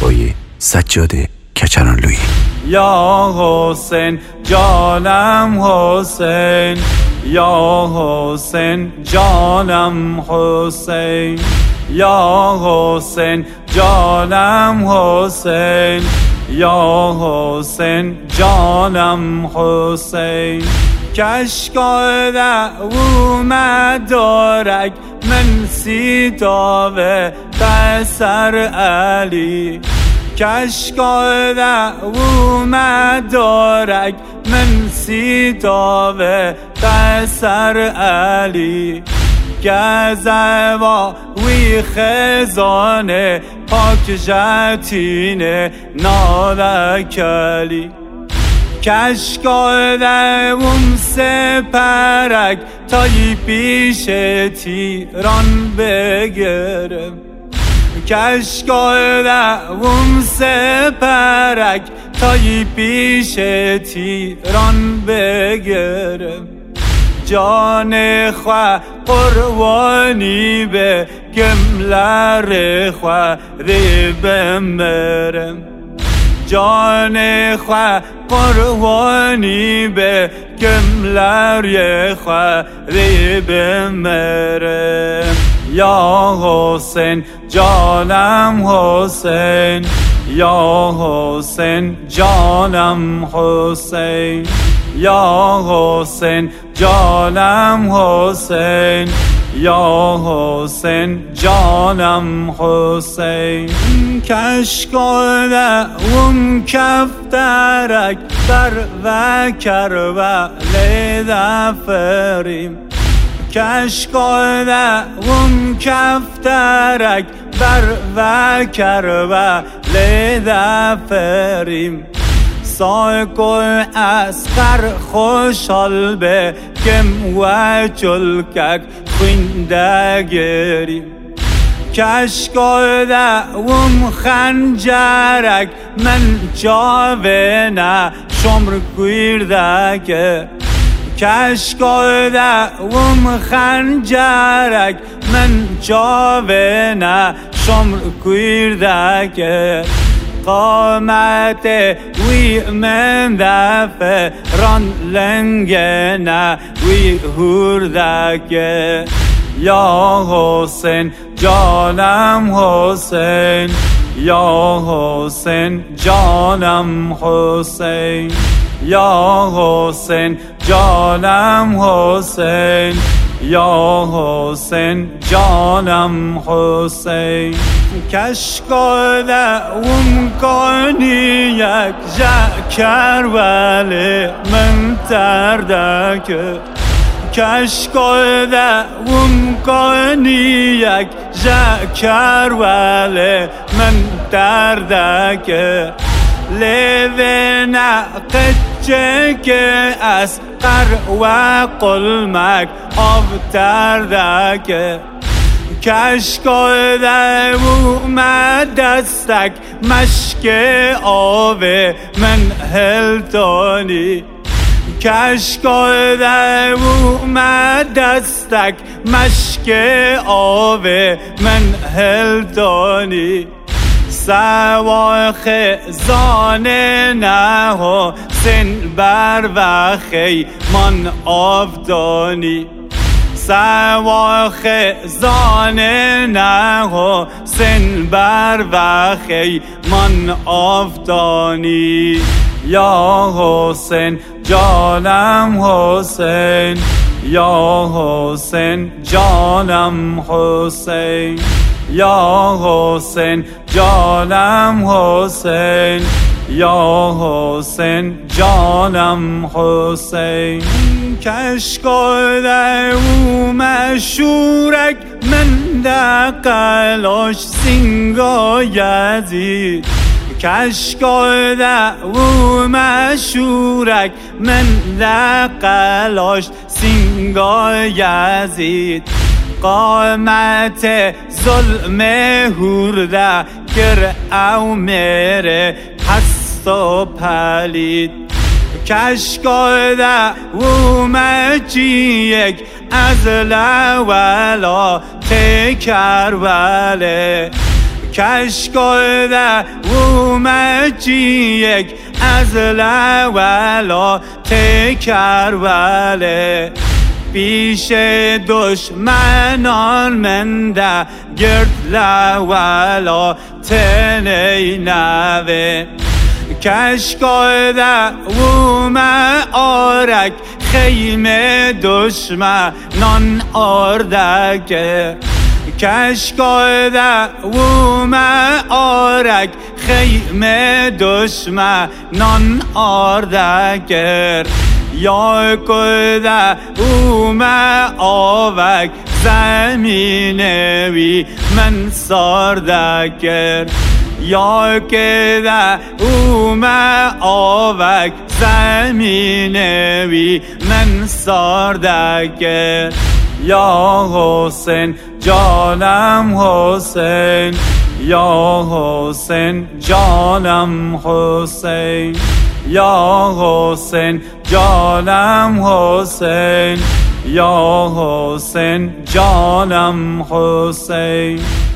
شنوای سجاد کچرانلویی. یا حسین جانم حسین، یا حسین جانم حسین، یا حسین جانم حسین، یا حسین جانم حسین. کشکاده اومدارک من سیتاوه پسر علی، کشکاده اومدارک من سیتاوه پسر علی. گزوا وی خزانه پاک جتینه نالکلی، کشکاده اون سپرک تایی پیش تیران بگرم، کشکاده اون سپرک تایی پیش تیران بگرم. جان خواه قربانی به گملر خواه ری بمرم، جان خواه قربانی به گملر خواه ری بمرم. یا حسین جانم حسین، یا حسین جانم حسین، یا حسین جانم حسین، یا حسین جانم حسین. کشکاده اون کفترک بر و کربله دفریم، کشکاده اون کفترک بر و کربله دفریم. سایکل اسقر خوشحال به گم و چلکک خویندگریم، کشکاده اون خنجرک من جاوه نه شمر گیردگه، کشکاده اون خنجرک من جاوه نه شمر گیردگه. قامت وی من دفه ران لنگنه وی هردگه. یا حسین جانم حسین، یا حسین جانم حسین، یا حسین جانم حسین، یا حسین جانم حسین. کشکاده اون کانی یک جکر ولی من تردکه، کشکاده اون کانی یک جکر ولی من تردکه. لیوه نقچه که از قر و قلمک آب تردکه، کشکاده اومد دستک مشک آوه من هلتانی، کشکاده اومد دستک مشک آوه من هلتانی. سوا خزانه نه حسین بر و خیمان آفدانی، سوا خزانه نه حسین بر و خیمان آفدانی. یا حسین جانم حسین، یا حسین جانم حسین، یا حسین جانم حسین، یا حسین جانم حسین. کشکاده او مشورک من دقلاش سینگا یزید، کشکاده او مشورک من دقلاش سینگا یزید. قامت ظلم هورده گر او میره پست و پلید، کشکاده او مچیک از لولا تکر وله، کشکاده اومد یک از لولا تکربله پیش دشمنان منده گرد لولا تنینوه کشکاده اومد آرک خیمه دشمنان آردگه کشکاده اومد آرک خیمه دشمنان آردگر یا کده اومد آوک زمینه وی من ساردگر یا کده اومد آوک زمینه وی من ساردگر یا حسین جانم حسین یا حسین جانم حسین یا حسین جانم حسین یا حسین جانم حسین